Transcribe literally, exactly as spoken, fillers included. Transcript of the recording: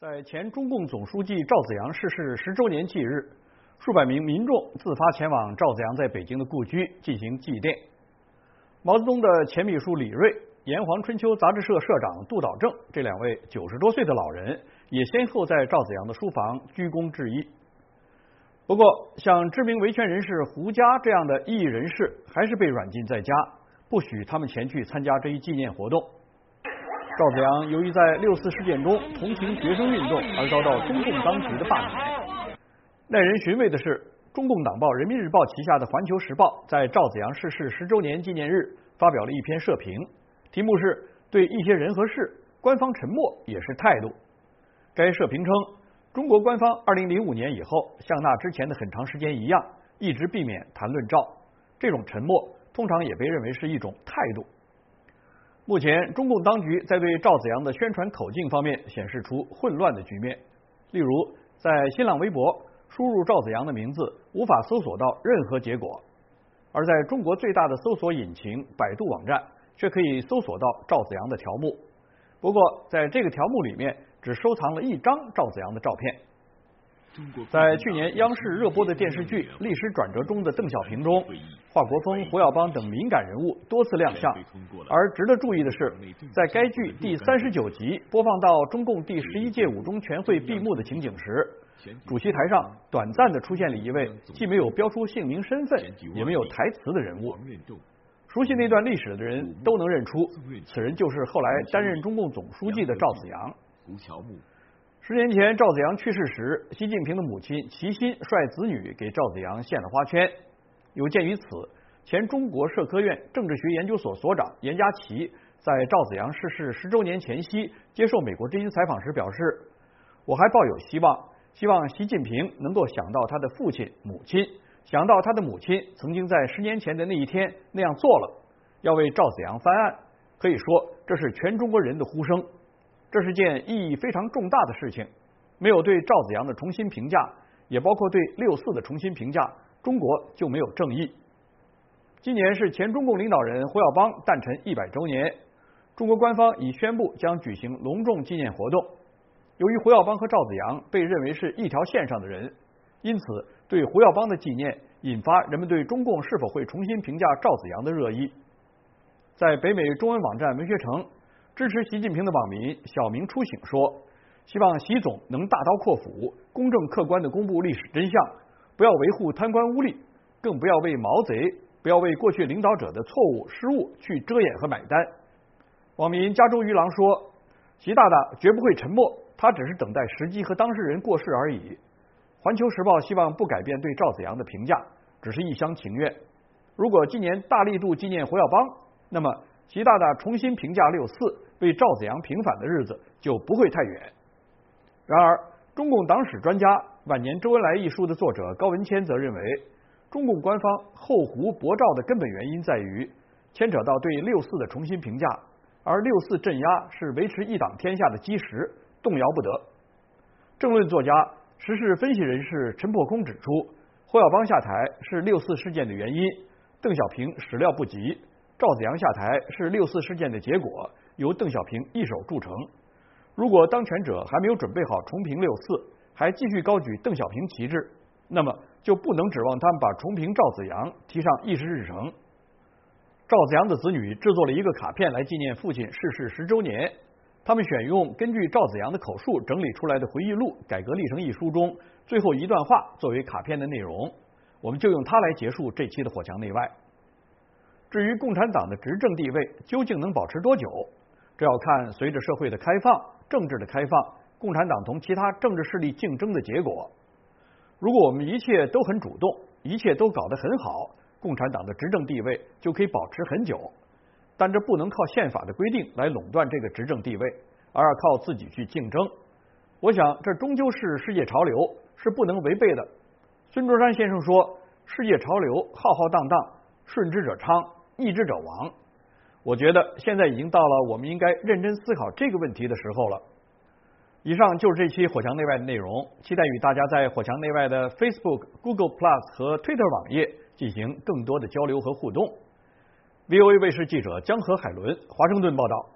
在前中共总书记赵紫阳逝世十周年忌日，数百名民众自发前往赵紫阳在北京的故居进行祭奠。毛泽东的前秘书李锐、炎黄春秋杂志社社长杜导正这两位九十多岁的老人，也先后在赵紫阳的书房鞠躬致意。不过，像知名维权人士胡佳这样的异议人士，还是被软禁在家，不许他们前去参加这一纪念活动。赵紫阳由于在六四事件中同情学生运动而遭到中共当局的罢免。耐人寻味的是，中共党报《人民日报》旗下的《环球时报》在赵紫阳逝世十周年纪念日发表了一篇社评，题目是“对一些人和事，官方沉默也是态度”。该社评称，中国官方二零零五年以后，像那之前的很长时间一样，一直避免谈论赵，这种沉默通常也被认为是一种态度。目前，中共当局在对赵紫阳的宣传口径方面显示出混乱的局面。例如，在新浪微博输入赵紫阳的名字，无法搜索到任何结果；而在中国最大的搜索引擎百度网站，却可以搜索到赵紫阳的条目。不过，在这个条目里面，只收藏了一张赵紫阳的照片。在去年央视热播的电视剧《历史转折中的邓小平》中，华国锋、胡耀邦等敏感人物多次亮相。而值得注意的是，在该剧第三十九集播放到中共第十一届五中全会闭幕的情景时，主席台上短暂的出现了一位既没有标出姓名身份，也没有台词的人物。熟悉那段历史的人都能认出，此人就是后来担任中共总书记的赵紫阳。十年前，赵紫阳去世时，习近平的母亲齐心率子女给赵紫阳献了花圈。有鉴于此，前中国社科院政治学研究所所长严家琪在赵紫阳逝世十周年前夕接受美国之音采访时表示：“我还抱有希望，希望习近平能够想到他的父亲、母亲，想到他的母亲曾经在十年前的那一天那样做了，要为赵紫阳翻案。可以说，这是全中国人的呼声。这是件意义非常重大的事情，没有对赵紫阳的重新评价，也包括对六四的重新评价，中国就没有正义。”今年是前中共领导人胡耀邦诞辰一百周年，中国官方已宣布将举行隆重纪念活动。由于胡耀邦和赵紫阳被认为是一条线上的人，因此对胡耀邦的纪念引发人们对中共是否会重新评价赵紫阳的热议。在北美中文网站文学城，支持习近平的网民小明初醒说：“希望习总能大刀阔斧、公正客观地公布历史真相，不要维护贪官污吏，更不要为毛贼、不要为过去领导者的错误失误去遮掩和买单。”网民加州鱼郎说：“习大大绝不会沉默，他只是等待时机和当事人过世而已。”环球时报希望不改变对赵紫阳的评价，只是一厢情愿。如果今年大力度纪念胡耀邦，那么习大大重新评价六四，为赵紫阳平反的日子就不会太远。然而，中共党史专家《晚年周恩来》一书的作者高文谦则认为，中共官方后胡驳赵的根本原因在于牵扯到对六四的重新评价，而六四镇压是维持一党天下的基石，动摇不得。政论作家、时事分析人士陈破空指出，胡耀邦下台是六四事件的原因，邓小平始料不及。赵紫阳下台是六四事件的结果，由邓小平一手铸成。如果当权者还没有准备好重评六四，还继续高举邓小平旗帜，那么就不能指望他们把重评赵紫阳提上议事日程。赵紫阳的子女制作了一个卡片来纪念父亲逝世十周年，他们选用根据赵紫阳的口述整理出来的回忆录《改革历程》一书中最后一段话作为卡片的内容，我们就用它来结束这期的火墙内外。至于共产党的执政地位究竟能保持多久，这要看随着社会的开放、政治的开放，共产党同其他政治势力竞争的结果。如果我们一切都很主动，一切都搞得很好，共产党的执政地位就可以保持很久。但这不能靠宪法的规定来垄断这个执政地位，而要靠自己去竞争。我想这终究是世界潮流，是不能违背的。孙中山先生说：“世界潮流浩浩荡荡，顺之者昌，逆之者亡。”我觉得现在已经到了我们应该认真思考这个问题的时候了。以上就是这期火墙内外的内容，期待与大家在火墙内外的 Facebook、Google Plus 和 Twitter 网页进行更多的交流和互动。V O A 卫视记者江河海伦华盛顿报道。